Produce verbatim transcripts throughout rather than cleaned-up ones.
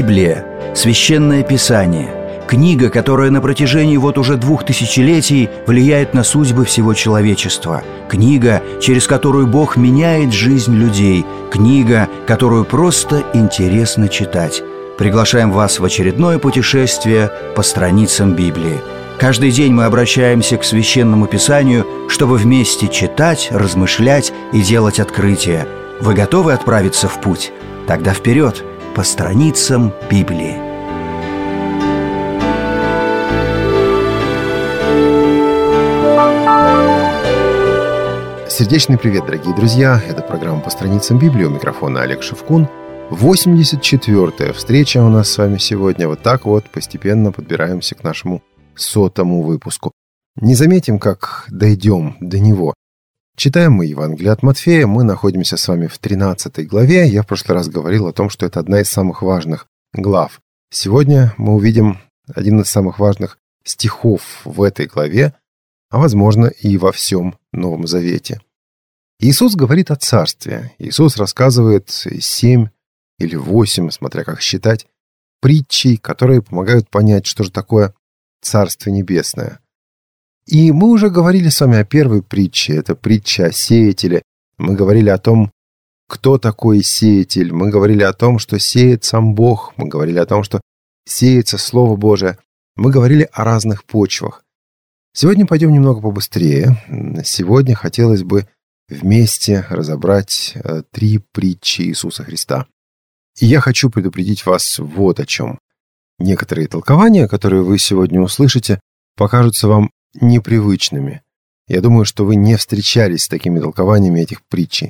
Библия, Священное Писание, книга, которая на протяжении вот уже двух тысячелетий влияет на судьбы всего человечества, книга, через которую Бог меняет жизнь людей, книга, которую просто интересно читать. Приглашаем вас в очередное путешествие по страницам Библии. Каждый день мы обращаемся к Священному Писанию, чтобы вместе читать, размышлять и делать открытия. Вы готовы отправиться в путь? Тогда вперед, по страницам Библии. Сердечный привет, дорогие друзья! Это программа «По страницам Библии». У микрофона Олег Шевкун. восемьдесят четвёртая встреча у нас с вами сегодня. Вот так вот постепенно подбираемся к нашему сотому выпуску. Не заметим, как дойдем до него. Читаем мы Евангелие от Матфея. Мы находимся с вами в тринадцатой главе. Я в прошлый раз говорил о том, что это одна из самых важных глав. Сегодня мы увидим один из самых важных стихов в этой главе, а возможно и во всем Новом Завете. Иисус говорит о царстве. Иисус рассказывает семь или восемь, смотря как считать, притчей, которые помогают понять, что же такое Царство Небесное. И мы уже говорили с вами о первой притче. Это притча о сеятеле. Мы говорили о том, кто такой сеятель. Мы говорили о том, что сеет сам Бог. Мы говорили о том, что сеется Слово Божие. Мы говорили о разных почвах. Сегодня пойдем немного побыстрее. Сегодня хотелось бы вместе разобрать три притчи Иисуса Христа. И я хочу предупредить вас вот о чем. Некоторые толкования, которые вы сегодня услышите, покажутся вам непривычными. Я думаю, что вы не встречались с такими толкованиями этих притчей.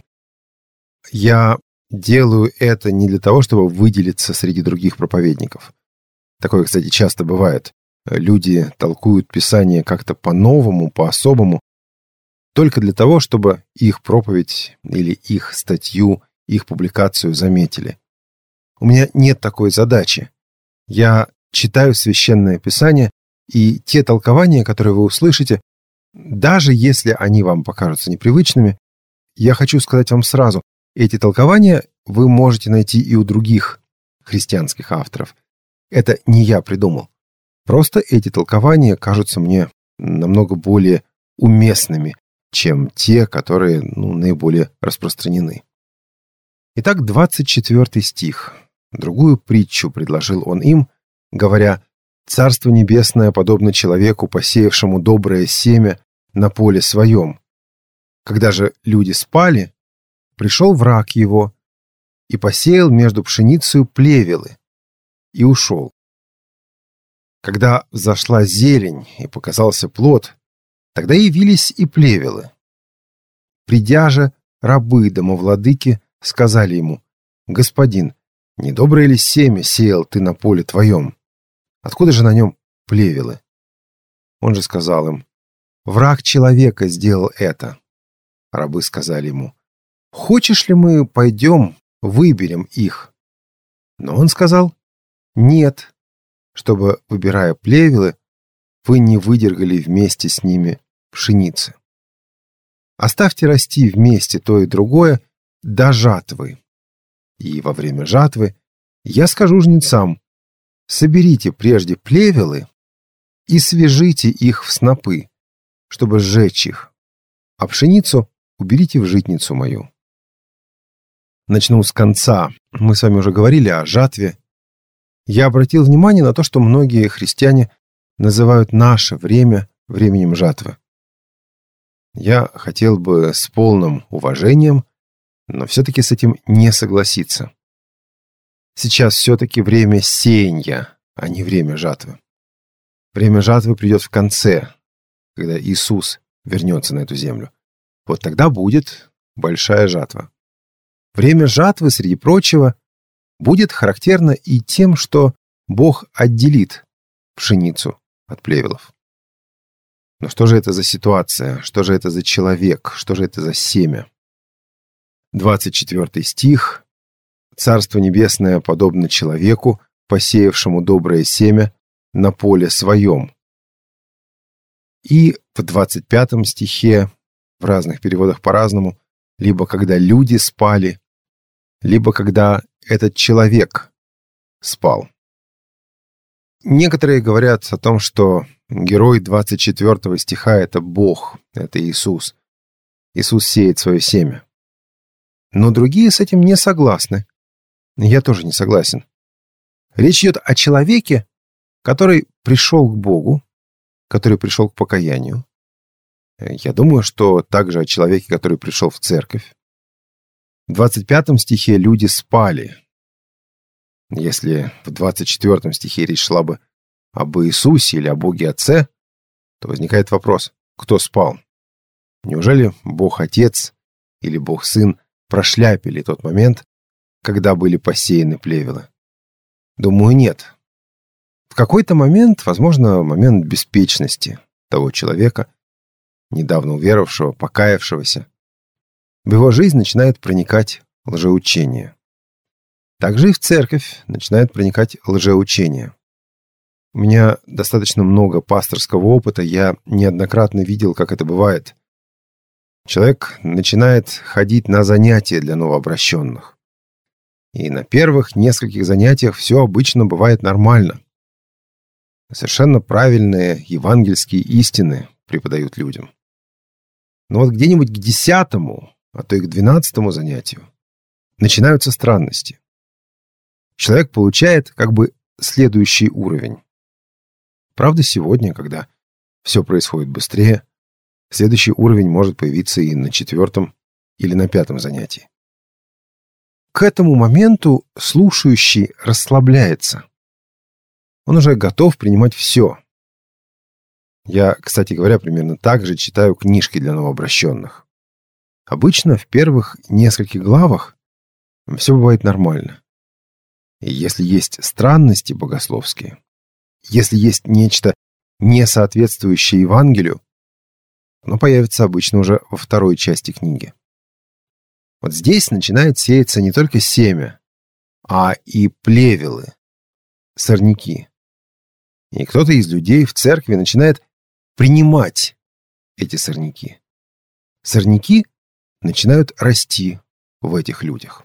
Я делаю это не для того, чтобы выделиться среди других проповедников. Такое, кстати, часто бывает. Люди толкуют Писание как-то по-новому, по-особому, только для того, чтобы их проповедь или их статью, их публикацию заметили. У меня нет такой задачи. Я читаю Священное Писание, и те толкования, которые вы услышите, даже если они вам покажутся непривычными, я хочу сказать вам сразу, эти толкования вы можете найти и у других христианских авторов. Это не я придумал. Просто эти толкования кажутся мне намного более уместными, чем те, которые ну, наиболее распространены. Итак, двадцать четвёртый стих. Другую притчу предложил он им, говоря: «Царство Небесное подобно человеку, посеявшему доброе семя на поле своем. Когда же люди спали, пришел враг его и посеял между пшеницею плевелы и ушел. Когда взошла зелень и показался плод, тогда явились и плевелы. Придя же, рабы домовладыки сказали ему: Господин, недоброе ли семя сеял ты на поле твоем? Откуда же на нем плевелы? Он же сказал им: враг человека сделал это. Рабы сказали ему: хочешь ли мы пойдем, выберем их? Но он сказал: нет, чтобы, выбирая плевелы, вы не выдергали вместе с ними пшеницы. Оставьте расти вместе то и другое до жатвы. И во время жатвы я скажу жнецам: соберите прежде плевелы и свяжите их в снопы, чтобы сжечь их, а пшеницу уберите в житницу мою». Начну с конца. Мы с вами уже говорили о жатве. Я обратил внимание на то, что многие христиане называют наше время временем жатвы. Я хотел бы с полным уважением, но все-таки с этим не согласиться. Сейчас все-таки время сеяния, а не время жатвы. Время жатвы придет в конце, когда Иисус вернется на эту землю. Вот тогда будет большая жатва. Время жатвы, среди прочего, будет характерно и тем, что Бог отделит пшеницу от плевелов. Но что же это за ситуация? Что же это за человек? Что же это за семя? двадцать четвёртый стих. «Царство Небесное подобно человеку, посеявшему доброе семя на поле своем». И в двадцать пятом стихе, в разных переводах по-разному, либо когда люди спали, либо когда этот человек спал. Некоторые говорят о том, что герой двадцать четвёртого стиха — это Бог, это Иисус. Иисус сеет свое семя. Но другие с этим не согласны. Я тоже не согласен. Речь идет о человеке, который пришел к Богу, который пришел к покаянию. Я думаю, что также о человеке, который пришел в церковь. В двадцать пятом стихе люди спали. Если в двадцать четвёртом стихе речь шла бы об Иисусе или о Боге Отце, то возникает вопрос, кто спал? Неужели Бог Отец или Бог Сын прошляпили тот момент, когда были посеяны плевелы? Думаю, нет. В какой-то момент, возможно, момент беспечности того человека, недавно уверовавшего, покаявшегося, в его жизнь начинает проникать лжеучение. Также и в церковь начинает проникать лжеучение. У меня достаточно много пасторского опыта, я неоднократно видел, как это бывает. Человек начинает ходить на занятия для новообращенных. И на первых нескольких занятиях все обычно бывает нормально. Совершенно правильные евангельские истины преподают людям. Но вот где-нибудь к десятому, а то и к двенадцатому занятию начинаются странности. Человек получает как бы следующий уровень. Правда, сегодня, когда все происходит быстрее, следующий уровень может появиться и на четвертом или на пятом занятии. К этому моменту слушающий расслабляется. Он уже готов принимать все. Я, кстати говоря, примерно так же читаю книжки для новообращенных. Обычно в первых нескольких главах все бывает нормально. И если есть странности богословские, если есть нечто не соответствующее Евангелию, оно появится обычно уже во второй части книги. Вот здесь начинает сеяться не только семя, а и плевелы, сорняки. И кто-то из людей в церкви начинает принимать эти сорняки. Сорняки начинают расти в этих людях.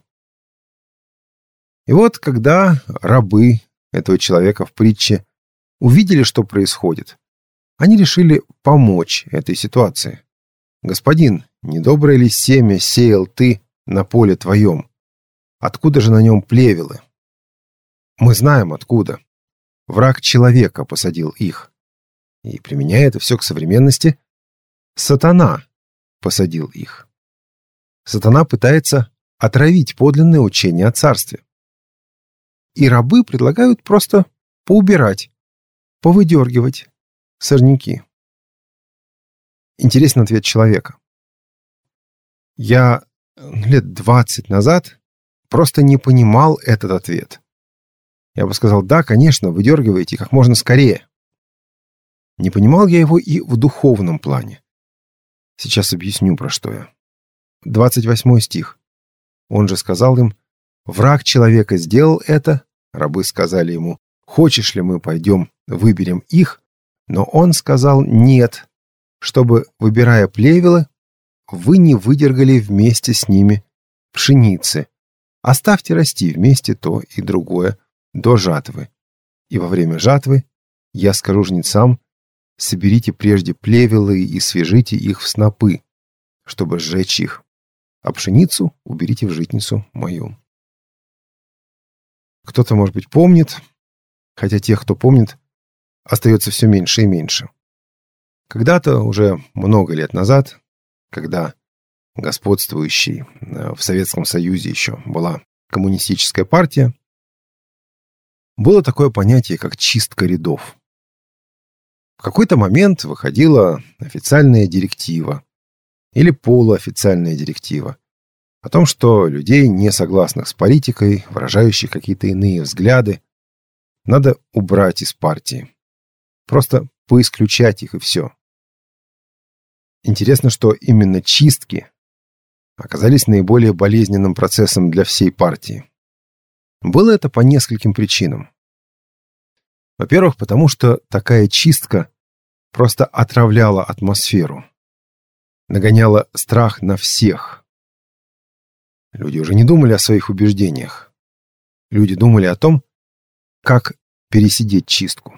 И вот когда рабы этого человека в притче увидели, что происходит, они решили помочь этой ситуации. «Господин, недоброе ли семя сеял ты на поле твоем? Откуда же на нем плевелы?» Мы знаем, откуда. Враг человека посадил их. И, применяя это все к современности, сатана посадил их. Сатана пытается отравить подлинное учение о царстве. И рабы предлагают просто поубирать, повыдергивать сорняки. Интересный ответ человека. Я лет двадцать назад просто не понимал этот ответ. Я бы сказал, да, конечно, выдергивайте как можно скорее. Не понимал я его и в духовном плане. Сейчас объясню, про что я. двадцать восьмой стих. Он же сказал им, враг человека сделал это, рабы сказали ему, хочешь ли мы пойдем, выберем их? Но он сказал нет, чтобы, выбирая плевелы, вы не выдергали вместе с ними пшеницы. Оставьте расти вместе то и другое до жатвы. И во время жатвы я скажу жнецам, соберите прежде плевелы и свяжите их в снопы, чтобы сжечь их, а пшеницу уберите в житницу мою. Кто-то, может быть, помнит, хотя тех, кто помнит, остается все меньше и меньше. Когда-то, уже много лет назад, когда господствующей в Советском Союзе еще была коммунистическая партия, было такое понятие, как чистка рядов. В какой-то момент выходила официальная директива или полуофициальная директива о том, что людей, не согласных с политикой, выражающих какие-то иные взгляды, надо убрать из партии. Просто поисключать их и все. Интересно, что именно чистки оказались наиболее болезненным процессом для всей партии. Было это по нескольким причинам. Во-первых, потому что такая чистка просто отравляла атмосферу, нагоняла страх на всех. Люди уже не думали о своих убеждениях. Люди думали о том, как пересидеть чистку.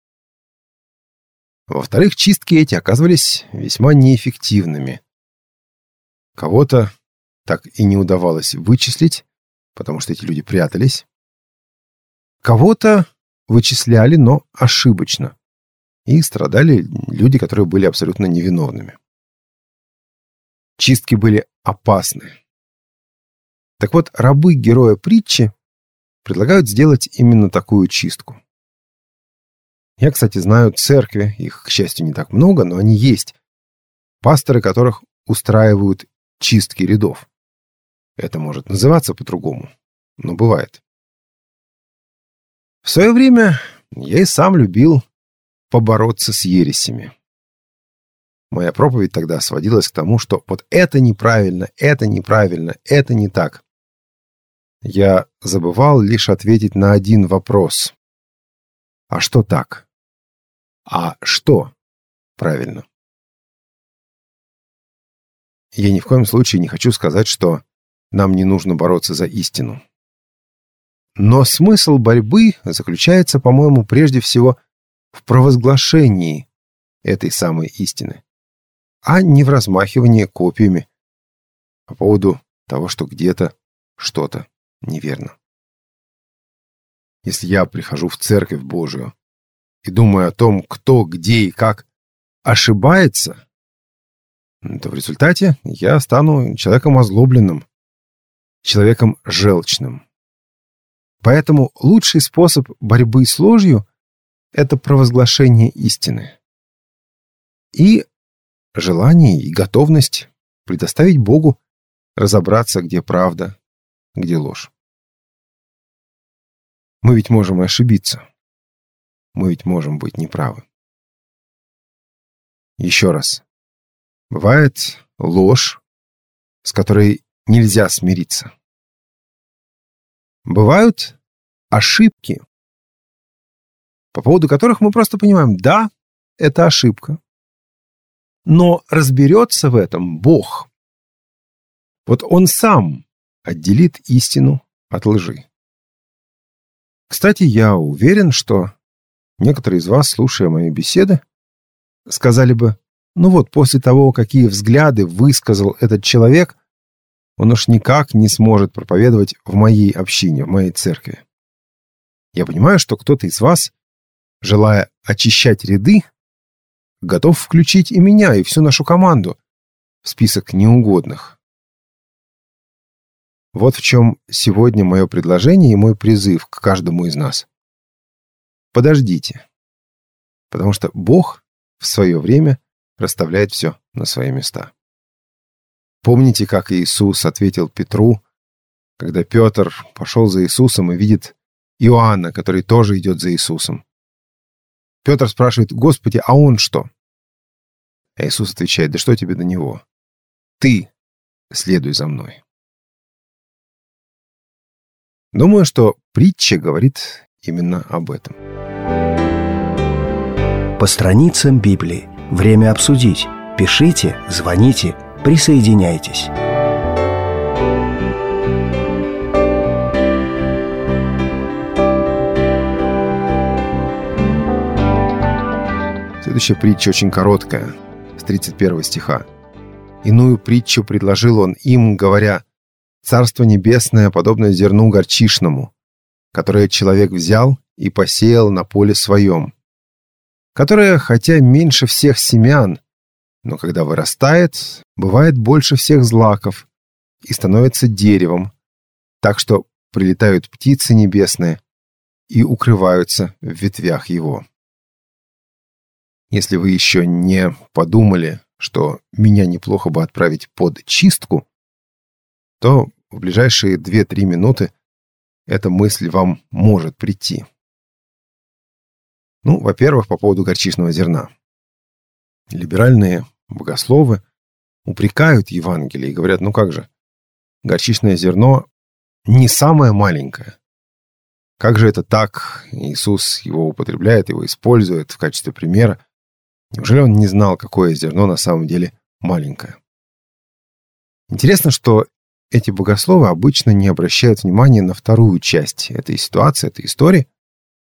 Во-вторых, чистки эти оказывались весьма неэффективными. Кого-то так и не удавалось вычислить, потому что эти люди прятались. Кого-то вычисляли, но ошибочно. И страдали люди, которые были абсолютно невиновными. Чистки были опасны. Так вот, рабы героя притчи предлагают сделать именно такую чистку. Я, кстати, знаю церкви, их, к счастью, не так много, но они есть. Пасторы, которых устраивают чистки рядов. Это может называться по-другому, но бывает. В свое время я и сам любил побороться с ересями. Моя проповедь тогда сводилась к тому, что вот это неправильно, это неправильно, это не так. Я забывал лишь ответить на один вопрос. А что так? А что правильно? Я ни в коем случае не хочу сказать, что нам не нужно бороться за истину. Но смысл борьбы заключается, по-моему, прежде всего в провозглашении этой самой истины, а не в размахивании копьями по поводу того, что где-то что-то неверно. Если я прихожу в Церковь Божию и думаю о том, кто, где и как ошибается, то в результате я стану человеком озлобленным, человеком желчным. Поэтому лучший способ борьбы с ложью — это провозглашение истины. И желание и готовность предоставить Богу разобраться, где правда, где ложь. Мы ведь можем и ошибиться. Мы ведь можем быть неправы. Еще раз. Бывает ложь, с которой нельзя смириться. Бывают ошибки, по поводу которых мы просто понимаем, да, это ошибка. Но разберется в этом Бог. Вот Он сам отделит истину от лжи. Кстати, я уверен, что некоторые из вас, слушая мои беседы, сказали бы, ну вот, после того, какие взгляды высказал этот человек, он уж никак не сможет проповедовать в моей общине, в моей церкви. Я понимаю, что кто-то из вас, желая очищать ряды, готов включить и меня, и всю нашу команду в список неугодных. Вот в чем сегодня мое предложение и мой призыв к каждому из нас. Подождите, потому что Бог в свое время расставляет все на свои места. Помните, как Иисус ответил Петру, когда Петр пошел за Иисусом и видит Иоанна, который тоже идет за Иисусом. Петр спрашивает: «Господи, а он что?» А Иисус отвечает: «Да что тебе до него? Ты следуй за мной». Думаю, что притча говорит именно об этом. По страницам Библии. Время обсудить. Пишите, звоните, присоединяйтесь. Следующая притча очень короткая, с тридцать первого стиха. «Иную притчу предложил он им, говоря: Царство небесное подобно зерну горчишному, которое человек взял и посеял на поле своем, которое, хотя меньше всех семян, но когда вырастает, бывает больше всех злаков и становится деревом, так что прилетают птицы небесные и укрываются в ветвях его». Если вы еще не подумали, что меня неплохо бы отправить под чистку, то в ближайшие две-три минуты эта мысль вам может прийти. Ну, во-первых, по поводу горчичного зерна. Либеральные богословы упрекают Евангелие и говорят: ну как же, горчичное зерно не самое маленькое. Как же это так? Иисус его употребляет, его использует в качестве примера. Неужели он не знал, какое зерно на самом деле маленькое? Интересно, что эти богословы обычно не обращают внимания на вторую часть этой ситуации, этой истории,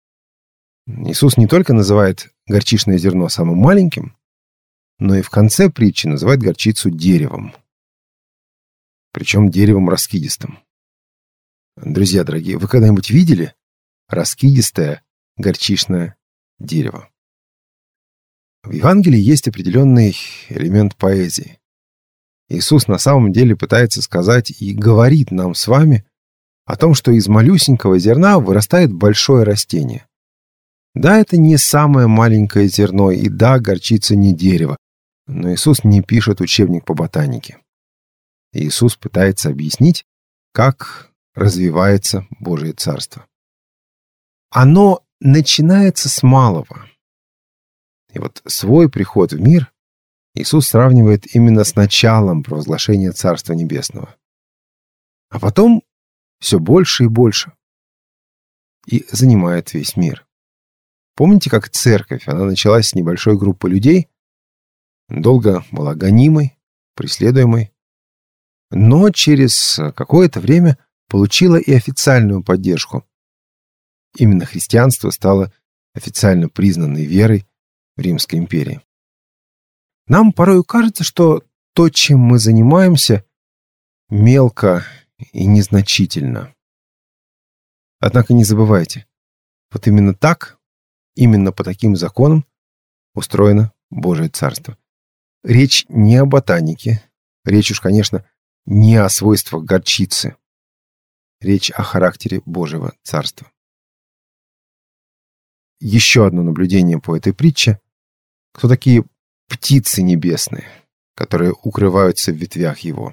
Иисус не только называет горчичное зерно самым маленьким, но и в конце притчи называет горчицу деревом. Причем деревом раскидистым. Друзья дорогие, вы когда-нибудь видели раскидистое горчичное дерево? В Евангелии есть определенный элемент поэзии. Иисус на самом деле пытается сказать и говорит нам с вами о том, что из малюсенького зерна вырастает большое растение. Да, это не самое маленькое зерно, и да, горчица не дерево, но Иисус не пишет учебник по ботанике. Иисус пытается объяснить, как развивается Божие Царство. Оно начинается с малого. И вот свой приход в мир Иисус сравнивает именно с началом провозглашения Царства Небесного. А потом все больше и больше. И занимает весь мир. Помните, как церковь, она началась с небольшой группы людей, долго была гонимой, преследуемой, но через какое-то время получила и официальную поддержку. Именно христианство стало официально признанной верой в Римской империи. Нам порой кажется, что то, чем мы занимаемся, мелко и незначительно. Однако не забывайте, вот именно так, именно по таким законам устроено Божие Царство. Речь не о ботанике, речь уж, конечно, не о свойствах горчицы. Речь о характере Божьего Царства. Еще одно наблюдение по этой притче. Кто такие птицы небесные, которые укрываются в ветвях его?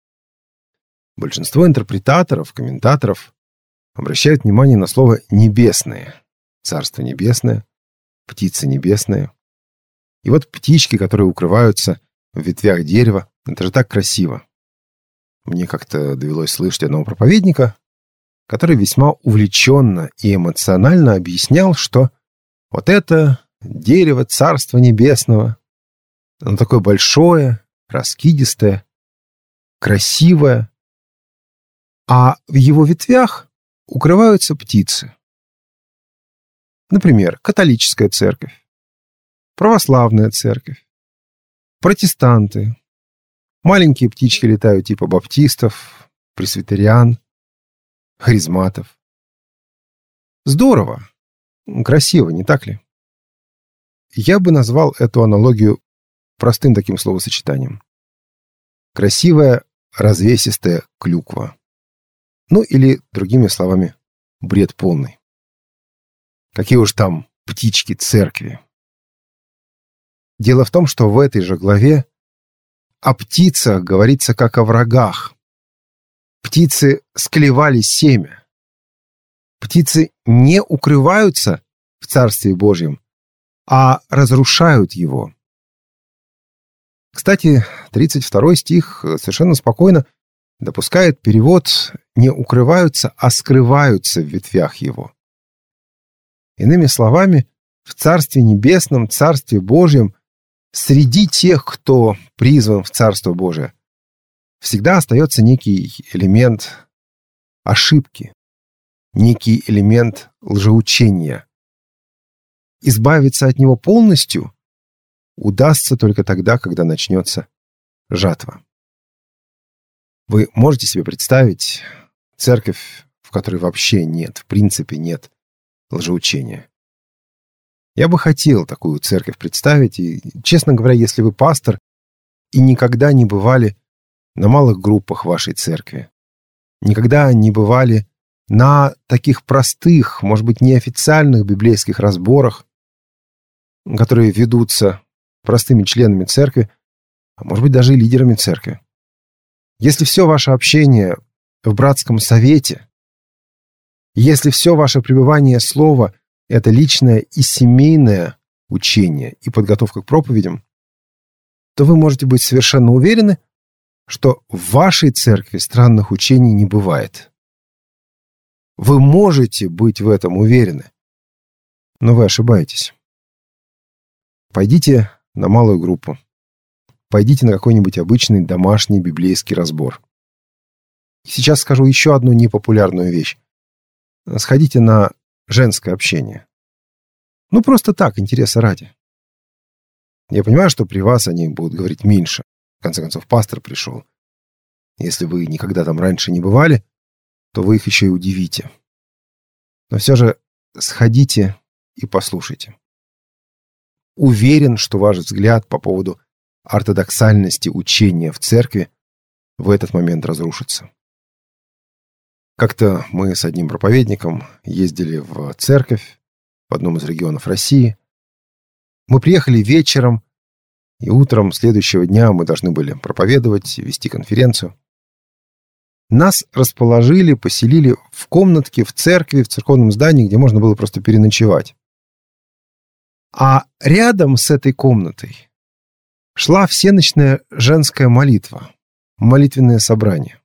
Большинство интерпретаторов, комментаторов обращают внимание на слово «небесные». Царство небесное, птицы небесные. И вот птички, которые укрываются в ветвях дерева, это же так красиво. Мне как-то довелось слышать одного проповедника, который весьма увлеченно и эмоционально объяснял, что вот это дерево Царства Небесного, оно такое большое, раскидистое, красивое, а в его ветвях укрываются птицы. Например, католическая церковь, православная церковь, протестанты. Маленькие птички летают типа баптистов, пресвитериан, харизматов. Здорово, красиво, не так ли? Я бы назвал эту аналогию простым таким словосочетанием. Красивая, развесистая клюква. Ну или, другими словами, бред полный. Какие уж там птички церкви. Дело в том, что в этой же главе о птицах говорится как о врагах. Птицы склевали семя. Птицы не укрываются в Царстве Божьем, а разрушают его. Кстати, тридцать второй стих совершенно спокойно допускает перевод «не укрываются, а скрываются в ветвях его». Иными словами, в Царстве Небесном, Царстве Божьем, среди тех, кто призван в Царство Божие, всегда остается некий элемент ошибки, некий элемент лжеучения. Избавиться от него полностью удастся только тогда, когда начнется жатва. Вы можете себе представить церковь, в которой вообще нет, в принципе нет лжеучения? Я бы хотел такую церковь представить, и, честно говоря, если вы пастор и никогда не бывали на малых группах вашей церкви, никогда не бывали на таких простых, может быть, неофициальных библейских разборах, которые ведутся простыми членами церкви, а может быть, даже и лидерами церкви. Если все ваше общение в братском совете, если все ваше пребывание слова — это личное и семейное учение и подготовка к проповедям, то вы можете быть совершенно уверены, что в вашей церкви странных учений не бывает. Вы можете быть в этом уверены, но вы ошибаетесь. Пойдите на малую группу. Пойдите на какой-нибудь обычный домашний библейский разбор. Сейчас скажу еще одну непопулярную вещь. Сходите на женское общение. Ну, просто так, интереса ради. Я понимаю, что при вас они будут говорить меньше. В конце концов, пастор пришел. Если вы никогда там раньше не бывали, то вы их еще и удивите. Но все же сходите и послушайте. Уверен, что ваш взгляд по поводу ортодоксальности учения в церкви в этот момент разрушится. Как-то мы с одним проповедником ездили в церковь в одном из регионов России. Мы приехали вечером, и утром следующего дня мы должны были проповедовать, вести конференцию. Нас расположили, поселили в комнатке в церкви, в церковном здании, где можно было просто переночевать. А рядом с этой комнатой шла всеночная женская молитва, молитвенное собрание.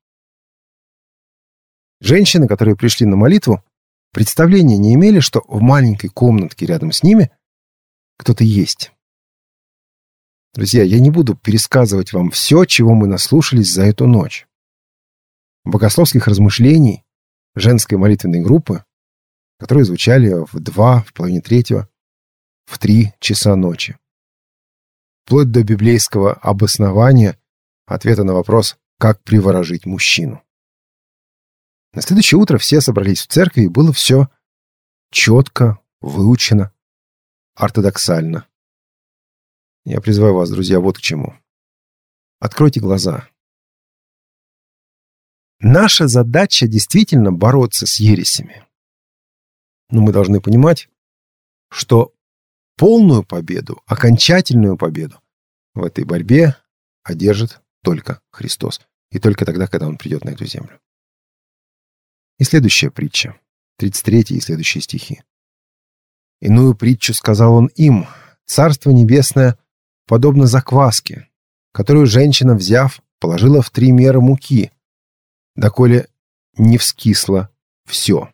Женщины, которые пришли на молитву, представления не имели, что в маленькой комнатке рядом с ними кто-то есть. Друзья, я не буду пересказывать вам все, чего мы наслушались за эту ночь. Богословских размышлений женской молитвенной группы, которые звучали в два, в половине третьего, в три часа ночи. Вплоть до библейского обоснования ответа на вопрос, как приворожить мужчину. На следующее утро все собрались в церкви, и было все четко, выучено, ортодоксально. Я призываю вас, друзья, вот к чему. Откройте глаза. Наша задача действительно бороться с ересями. Но мы должны понимать, что полную победу, окончательную победу в этой борьбе одержит только Христос. И только тогда, когда Он придет на эту землю. И следующая притча, тридцать третий и следующие стихи. «Иную притчу сказал Он им: Царство Небесное подобно закваске, которую женщина, взяв, положила в три меры муки, доколе не вскисло все».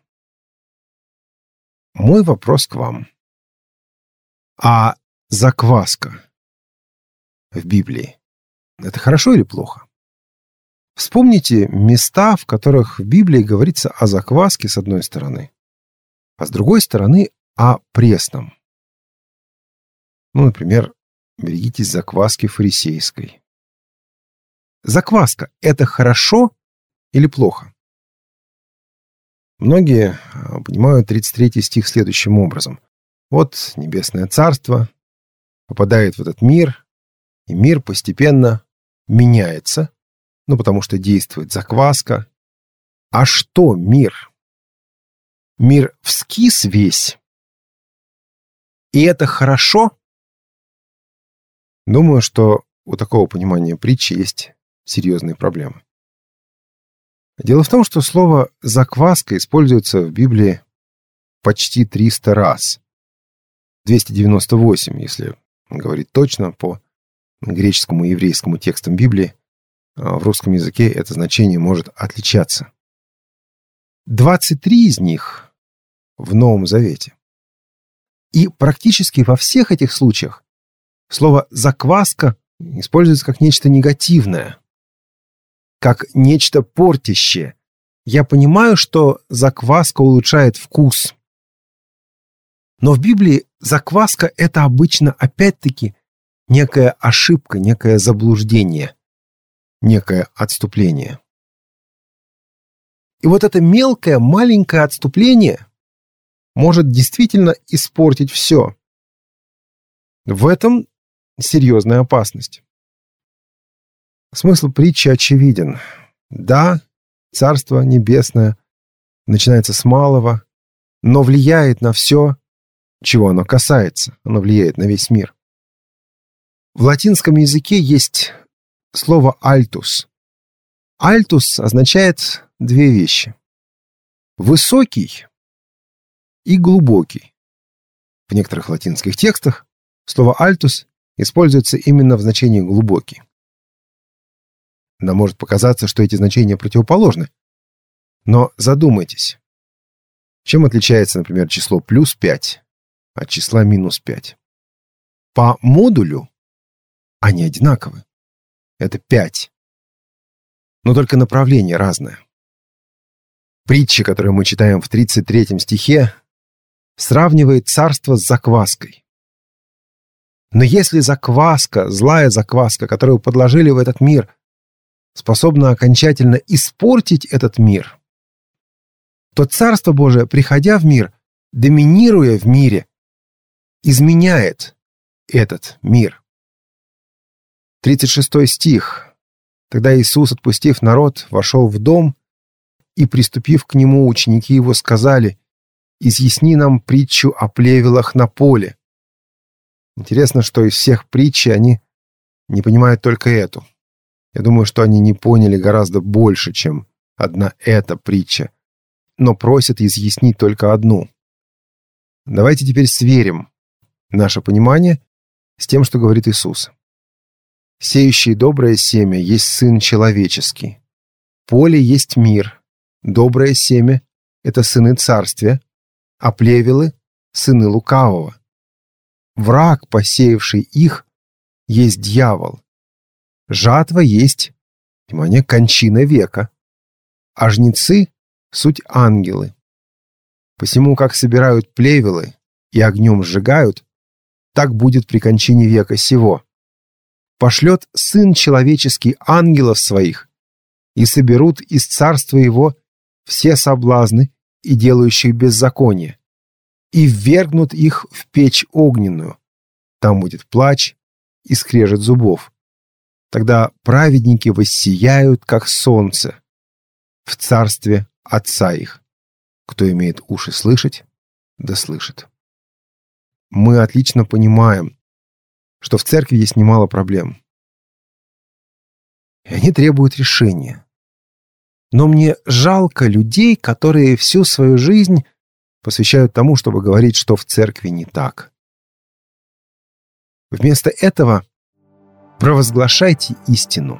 Мой вопрос к вам. А закваска в Библии — это хорошо или плохо? Вспомните места, в которых в Библии говорится о закваске с одной стороны, а с другой стороны о пресном. Ну, например, берегитесь закваски фарисейской. Закваска — это хорошо или плохо? Многие понимают тридцать третий стих следующим образом. Вот небесное царство попадает в этот мир, и мир постепенно меняется, ну, потому что действует закваска. А что мир? Мир вскис весь. И это хорошо? Думаю, что у такого понимания притчи есть серьезные проблемы. Дело в том, что слово «закваска» используется в Библии почти триста раз. двести девяносто восемь, если говорить точно, по греческому и еврейскому текстам Библии. В русском языке это значение может отличаться. двадцать три из них в Новом Завете. И практически во всех этих случаях слово «закваска» используется как нечто негативное, как нечто портящее. Я понимаю, что закваска улучшает вкус. Но в Библии закваска — это обычно, опять-таки, некая ошибка, некое заблуждение, некое отступление. И вот это мелкое, маленькое отступление может действительно испортить все. В этом серьезная опасность. Смысл притчи очевиден. Да, Царство Небесное начинается с малого, но влияет на все, чего оно касается. Оно влияет на весь мир. В латинском языке есть слово «альтус». «Альтус» означает две вещи. Высокий и глубокий. В некоторых латинских текстах слово «альтус» используется именно в значении «глубокий». Нам может показаться, что эти значения противоположны. Но задумайтесь. Чем отличается, например, число плюс пять от числа минус пять? По модулю они одинаковы. Это пять. Но только направление разное. Притча, которую мы читаем в тридцать третьем стихе, сравнивает царство с закваской. Но если закваска, злая закваска, которую подложили в этот мир, способна окончательно испортить этот мир, то Царство Божие, приходя в мир, доминируя в мире, изменяет этот мир. тридцать шестой стих. Тогда Иисус, отпустив народ, вошел в дом, и, приступив к нему, ученики его сказали: «Изъясни нам притчу о плевелах на поле». Интересно, что из всех притч они не понимают только эту. Я думаю, что они не поняли гораздо больше, чем одна эта притча, но просят изъяснить только одну. Давайте теперь сверим наше понимание с тем, что говорит Иисус. «Сеющий доброе семя есть Сын Человеческий. Поле есть мир. Доброе семя — это сыны Царствия, а плевелы — сыны Лукавого. Враг, посеявший их, есть дьявол. Жатва есть, внимание, кончина века, а жнецы — суть ангелы. Посему, как собирают плевелы и огнем сжигают, так будет при кончине века сего. Пошлет Сын Человеческий ангелов своих, и соберут из царства его все соблазны и делающих беззаконие, и ввергнут их в печь огненную. Там будет плач и скрежет зубов. Тогда праведники воссияют, как солнце, в царстве Отца их. Кто имеет уши слышать, да слышит». Мы отлично понимаем, что в церкви есть немало проблем. И они требуют решения. Но мне жалко людей, которые всю свою жизнь посвящают тому, чтобы говорить, что в церкви не так. Вместо этого провозглашайте истину.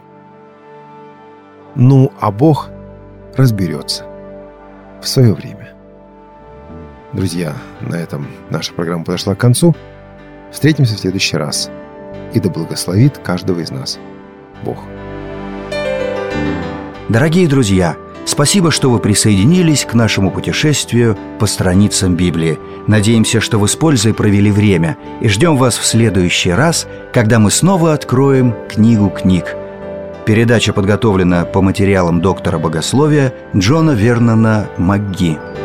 Ну, а Бог разберется в свое время. Друзья, на этом наша программа подошла к концу. Встретимся в следующий раз. И да благословит каждого из нас Бог. Дорогие друзья, спасибо, что вы присоединились к нашему путешествию по страницам Библии. Надеемся, что вы с пользой провели время, и ждем вас в следующий раз, когда мы снова откроем книгу книг. Передача подготовлена по материалам доктора богословия Джона Вернона МакГи.